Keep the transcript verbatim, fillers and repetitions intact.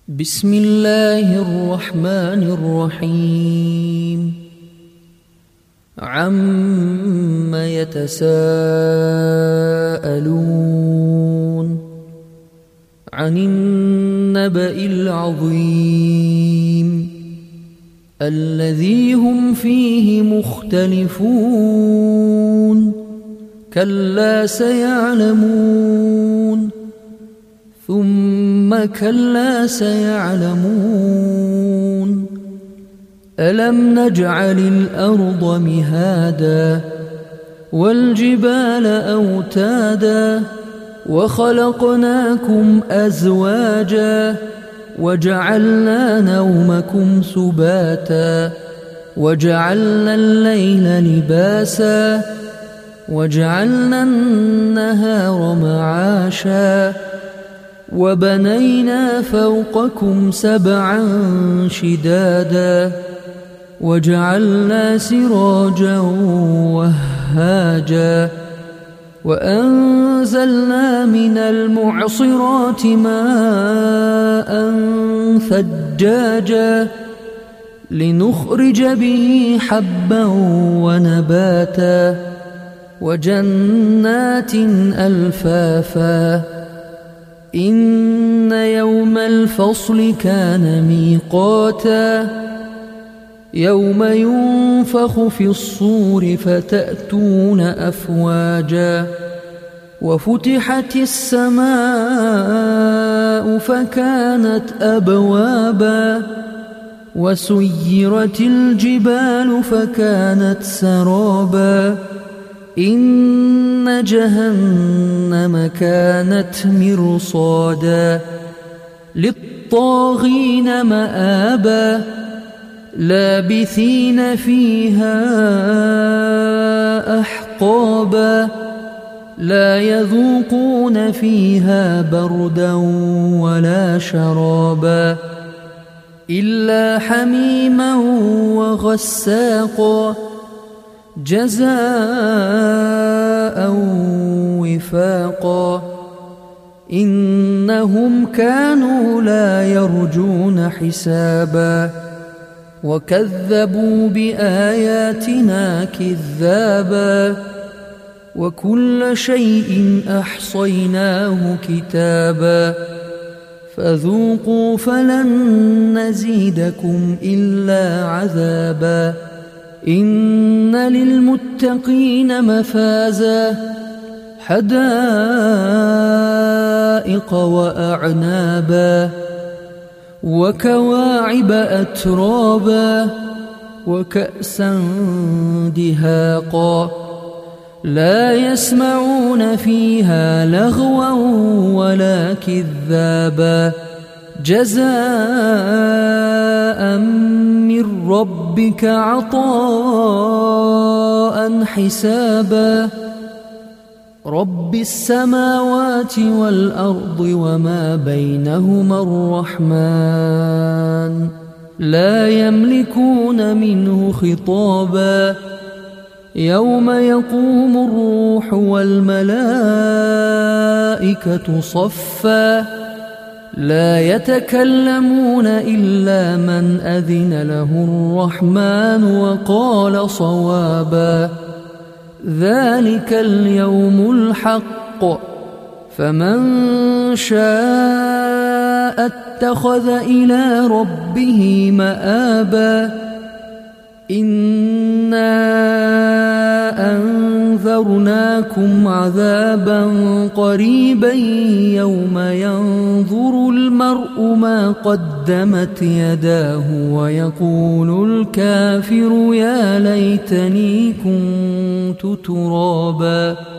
بسم الله الرحمن الرحيم عم يتساءلون عن النبأ العظيم الذي هم فيه مختلفون كلا سيعلمون ثم كلا سيعلمون ألم نجعل الأرض مهادا والجبال أوتادا وخلقناكم أزواجا وجعلنا نومكم سباتا وجعلنا الليل لباسا وجعلنا النهار معاشا وبنينا فوقكم سبعا شدادا وجعلنا سراجا وهاجا وأنزلنا من المعصرات ماء ثجاجا لنخرج به حبا ونباتا وجنات ألفافا إن يوم الفصل كان ميقاتا يوم ينفخ في الصور فتأتون أفواجا وفتحت السماء فكانت أبوابا وسيرت الجبال فكانت سرابا إن جهنم كانت مرصادا للطاغين مآبا لابثين فيها أحقابا لا يذوقون فيها بردا ولا شرابا إلا حميما وغساقا جزاء وفاقا إنهم كانوا لا يرجون حسابا وكذبوا بآياتنا كذابا وكل شيء أحصيناه كتابا فذوقوا فلن نزيدكم إلا عذابا إن للمتقين مفازا حدائق وأعنابا وكواعب أترابا وكأسا دهاقا لا يسمعون فيها لغوا ولا كذابا جزاء من ربك عطاء حسابا رب السماوات والأرض وما بينهما الرحمن لا يملكون منه خطابا يوم يقوم الروح والملائكة صفا لا يتكلمون إلا من أذن له الرحمن وقال صوابا ذلك اليوم الحق فمن شاء اتخذ إلى ربه مآبا إنا أنذرناكم عذابا قريبا يوم ينظر المرء ما قدمت يداه ويقول الكافر يا ليتني كنت ترابا